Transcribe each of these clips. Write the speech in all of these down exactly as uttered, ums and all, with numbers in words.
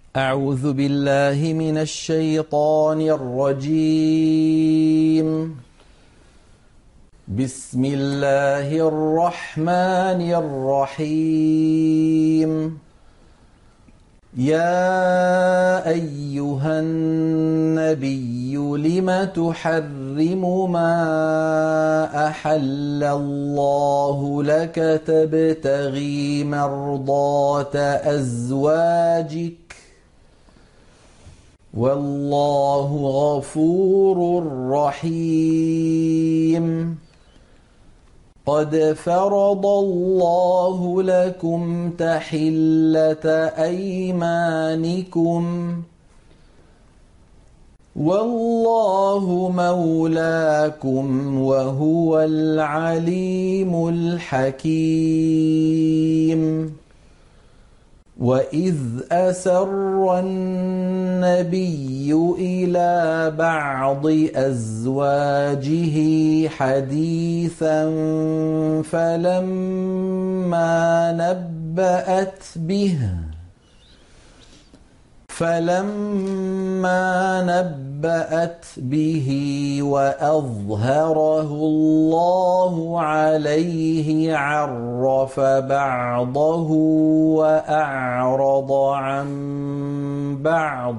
أعوذ بالله من الشيطان الرجيم. بسم الله الرحمن الرحيم. يا أيها النبي لم تحرم ما أحل الله لك تبتغي مرضات أزواجك والله غفور رحيم. قد فرض الله لكم تحلة أيمانكم والله مولاكم وهو العليم الحكيم. وإذ أسر النبي إلى بعض أزواجه حديثا فلما نبأت به فلما نبأت به وأظهره الله عليه عرف بعضه وأعرض عن بعض.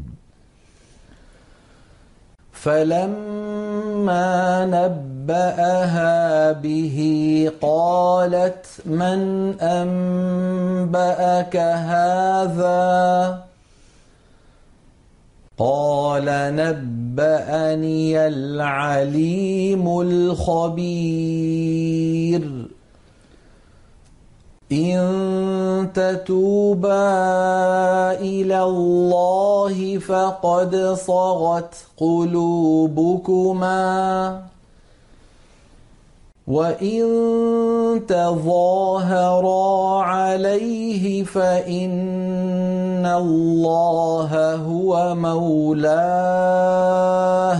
فلما نبأها به قالت من أنبأك هذا؟ قال نبأني العليم الخبير. إن تتوبا إلى الله فقد صغت قلوبكما وإن تظاهرا عليه فإن الله هو مولاه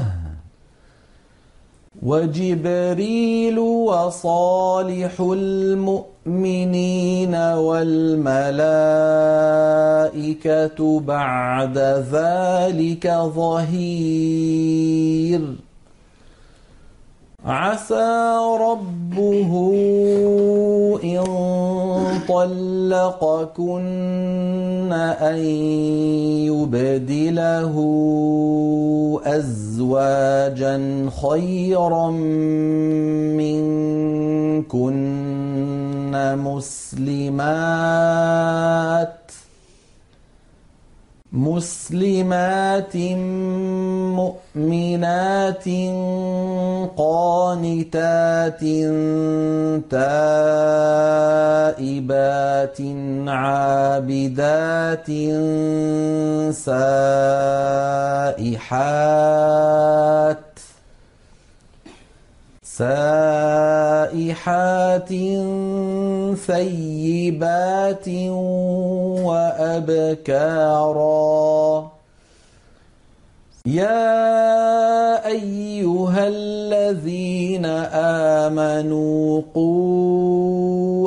وجبريل وصالح المؤمنين والملائكة بعد ذلك ظهير. عسى ربه إن طلقكن أن يبدله أزواجا خيرا منكن مسلمات مسلمات مؤمنات قانتات تائبات عابدات سائحات سائحات ثيبات وأبكارا. يا أيها الذين آمنوا قوا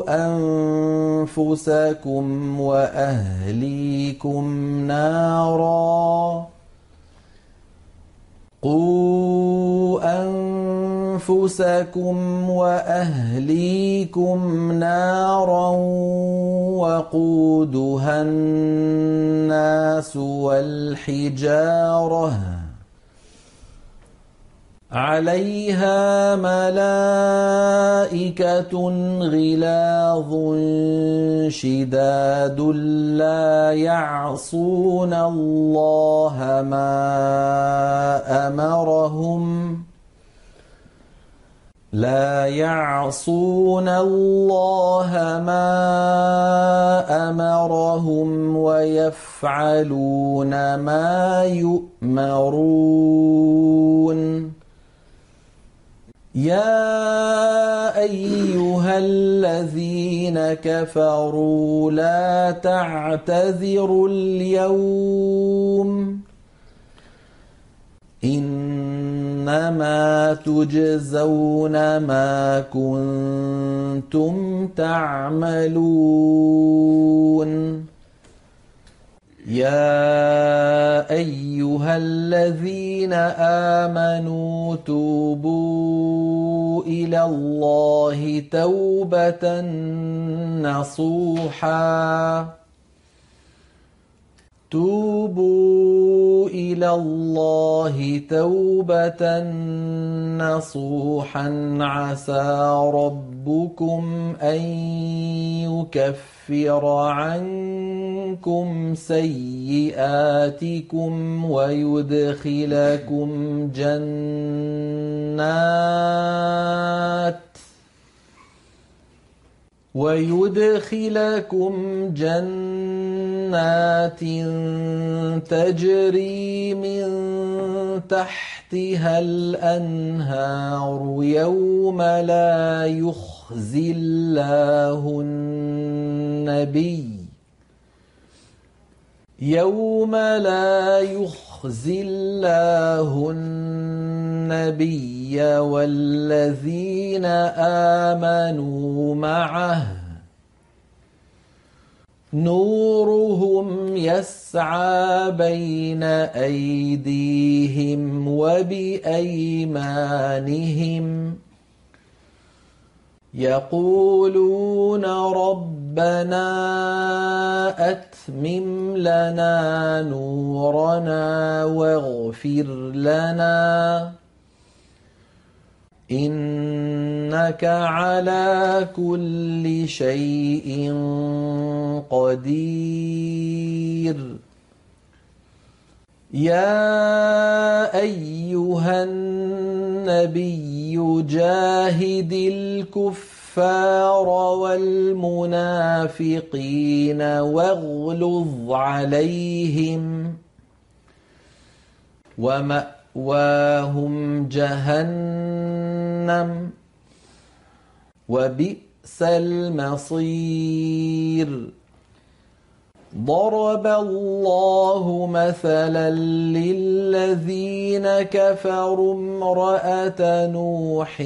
أنفسكم وأهليكم نارا قوا أنفسكم وأهليكم نارا وقودها الناس والحجارة عليها ملائكة غلاظ شداد لا يعصون الله ما أمرهم لا يعصون الله ما أمرهم ويفعلون ما يؤمرون. يا أيها الذين كفروا لا تعتذروا اليوم إنما تجزون ما كنتم تعملون. يا أيها الذين آمنوا توبوا إلى الله توبة نصوحا توبوا إلى الله توبة نصوحا عسى ربكم أن يكفر عنكم سيئاتكم ويدخلكم جنات ويدخلكم جنات تجري من تحتها الأنهار يوم لا يخزي الله النبي يوم لا يخزي الله النبي والذين آمنوا معه نورهم يسعى بين أيديهم وبأيمانهم يقولون ربنا أتمم لنا نورنا واغفر لنا إنك على كل شيء قدير يا أيها النبي جاهد الكفار والمنافقين واغلظ عليهم ومأواهم جهنم وبئس المصير ضرب الله مثلا للذين كفروا امرأة نوح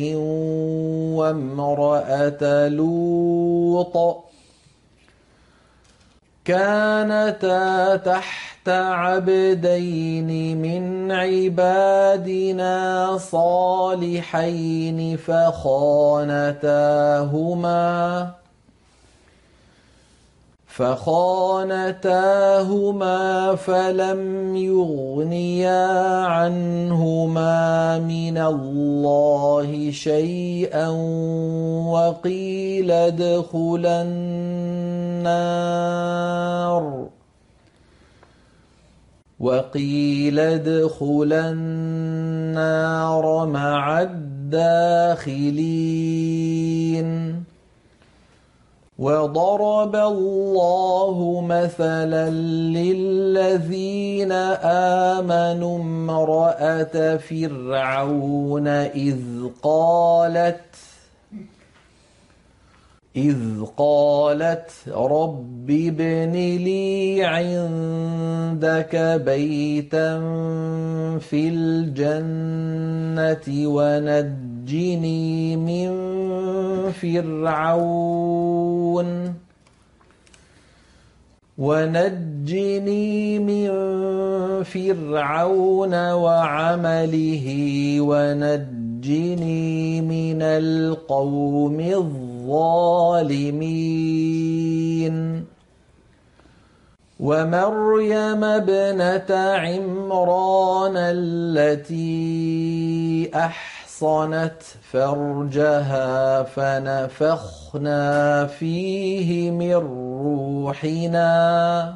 وامرأة لوط كانتا تحت عبدين من عبادنا صالحين فخانتاهما فخانتاهما فلم يغنيا عنهما من الله شيئا وقيل ادخلا النار وقيل ادخلا النار مع الداخلين وضرب الله مثلا للذين آمنوا امرأة فرعون إذ قالت إذ قالت رب ابن لي عندك بيتا في الجنة ونجني من فرعون ونجني من فرعون وعمله ونجني من القوم الظالمين ومريم ابنة عمران التي أحصنت فرجها فنفخنا فيه من روحنا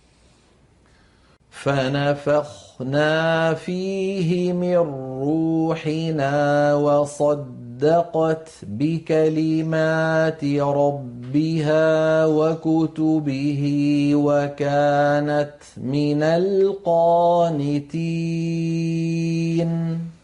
فنفخنا فيه من روحنا وصدقت بكلمات ربها وكتبه وكانت من القانتين